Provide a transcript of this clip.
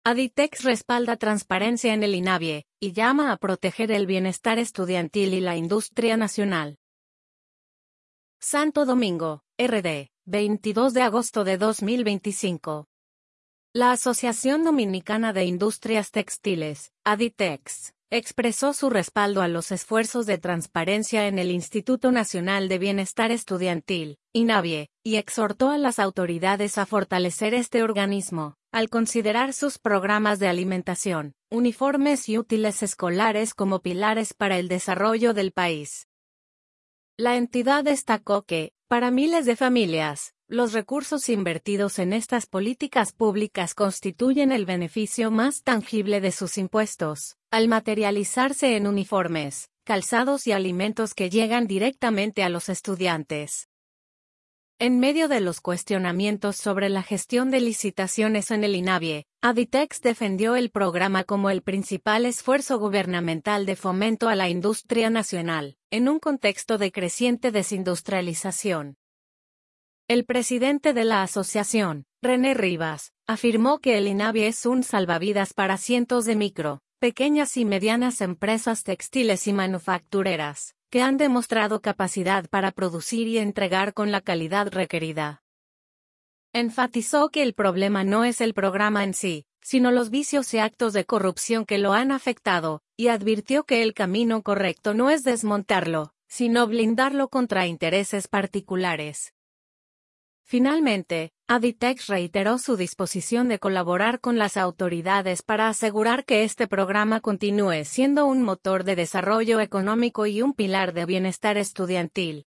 Aditex respalda transparencia en el INAVIE, y llama a proteger el bienestar estudiantil y la industria nacional. Santo Domingo, RD, 22 de agosto de 2025. La Asociación Dominicana de Industrias Textiles, Aditex, expresó su respaldo a los esfuerzos de transparencia en el Instituto Nacional de Bienestar Estudiantil, INAVIE, y exhortó a las autoridades a fortalecer este organismo, al considerar sus programas de alimentación, uniformes y útiles escolares como pilares para el desarrollo del país. La entidad destacó que, para miles de familias, los recursos invertidos en estas políticas públicas constituyen el beneficio más tangible de sus impuestos, al materializarse en uniformes, calzados y alimentos que llegan directamente a los estudiantes. En medio de los cuestionamientos sobre la gestión de licitaciones en el INAVIE, Aditex defendió el programa como el principal esfuerzo gubernamental de fomento a la industria nacional, en un contexto de creciente desindustrialización. El presidente de la asociación, René Rivas, afirmó que el INAVIE es un salvavidas para cientos de micro, pequeñas y medianas empresas textiles y manufactureras, que han demostrado capacidad para producir y entregar con la calidad requerida. Enfatizó que el problema no es el programa en sí, sino los vicios y actos de corrupción que lo han afectado, y advirtió que el camino correcto no es desmontarlo, sino blindarlo contra intereses particulares. Finalmente, Aditex reiteró su disposición de colaborar con las autoridades para asegurar que este programa continúe siendo un motor de desarrollo económico y un pilar de bienestar estudiantil.